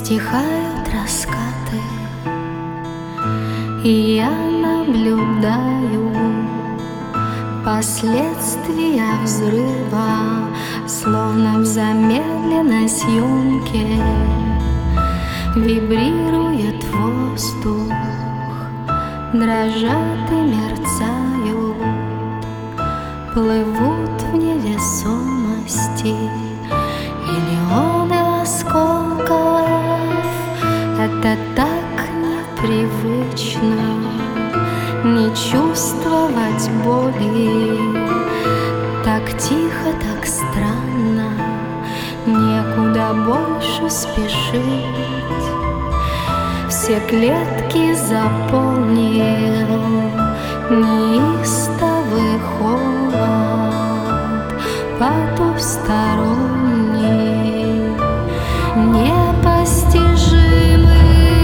Стихают раскаты, и я наблюдаю последствия взрыва, словно в замедленной съемке. Вибрирует воздух, дрожат и мерцают, плывут в невесомости миллионы осколков. Это так непривычно, не чувствовать боли. Так тихо, так странно, некуда больше спешить. Все клетки заполнил неистовый холод, потусторонний, непостижимый.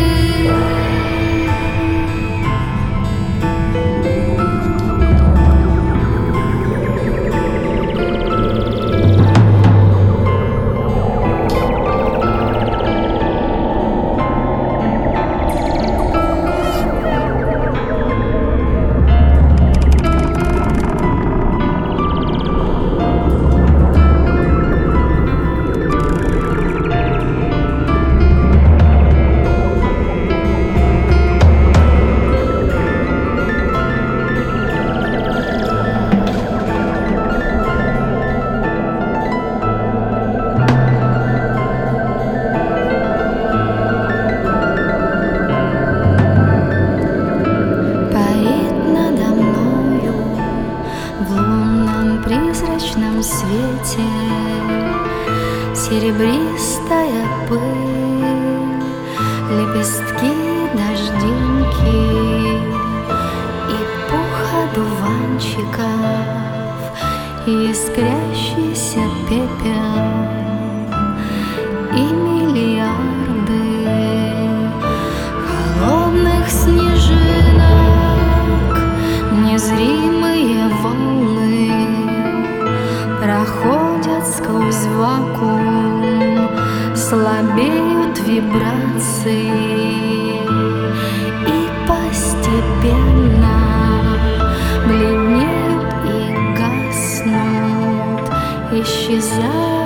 Призрачном свете серебристая пыль, лепестки, дождинки и пух одуванчиков, и искрящийся пепел, и миллиарды холодных снежинок. Незримые волны проходят сквозь вакуум, слабеют вибрации и постепенно бледнеют и гаснут, исчезают.